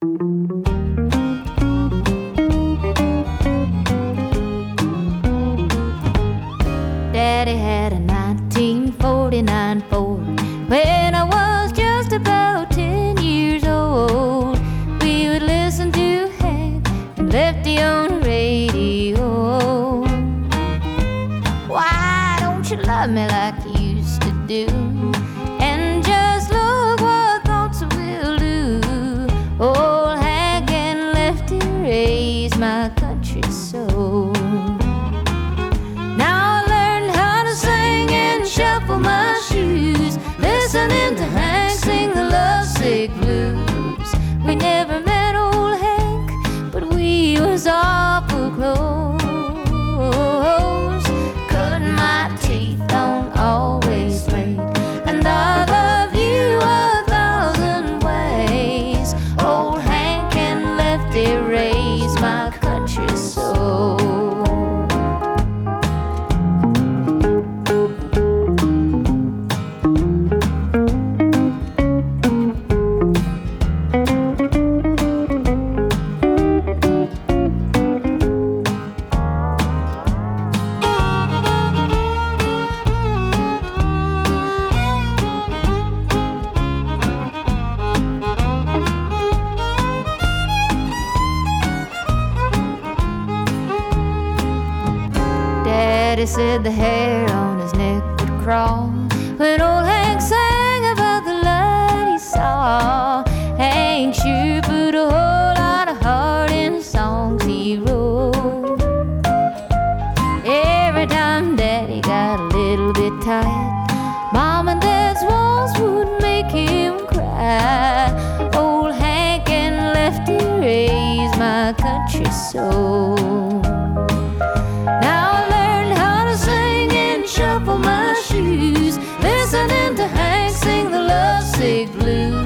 Daddy had a 1949 Ford when I was just about 10 years old. We would listen to Hank and Lefty on the radio. Why don't you love me like you used to do? And just look what thoughts will do. Old Hank and Lefty raised my country soul. Shuffle my shoes, listening to Hank sing the lovesick blues. We never met old Hank, but we was awful close. Cutting my teeth don't always straight, and I love you 1,000 ways. Old Hank and Lefty raised my country soul. Daddy said the hair on his neck would crawl when old Hank sang about the light he saw. Hank sure put a whole lot of heart in the songs he wrote. Every time Daddy got a little bit tired, Mom and Dad's walls would make him cry. Old Hank and Lefty raised my country soul. Shuffle my shoes, listening to Hank sing the lovesick blues.